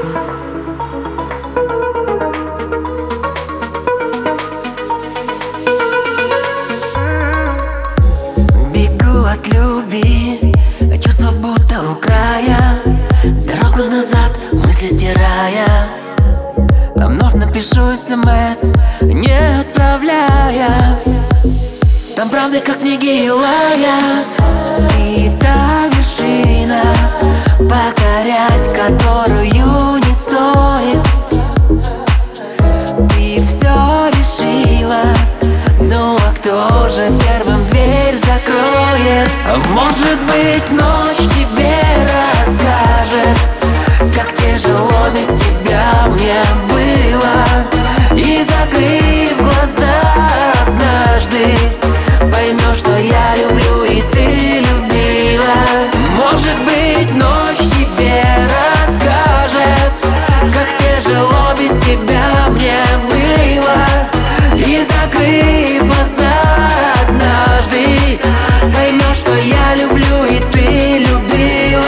Бегу от любви, чувства будто у края. Дорогу назад, мысли стирая. Вновь напишу СМС, не отправляя. Там правда как в книге Илая. Ты та вершина, покорять которую не стоит. Ты все решила, ну а кто же первым дверь закроет? Может быть, ночь тебе расскажет, как тяжело без тебя мне было. И закрыв глаза однажды, поймешь, что я люблю и ты любила. Может быть, ночь тебе расскажет, как тяжело без тебя мне было. И закрыв глаза однажды, поймешь, что я люблю и ты любила.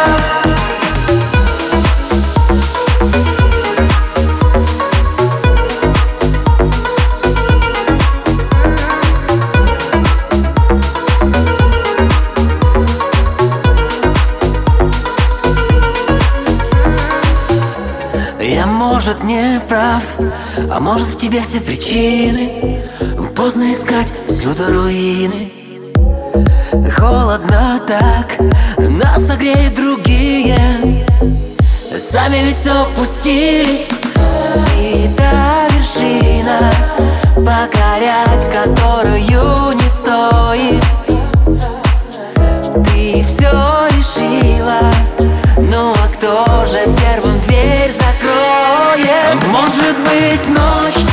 Я, может, не прав, а может, в тебе все причины. Поздно искать, всюду руины. Холодно так, нас согреют другие. Сами ведь все пустили. И та вершина, покорять которую не стоит. Ты все решила, ну а кто же первым дверь закроет? Может быть, ночь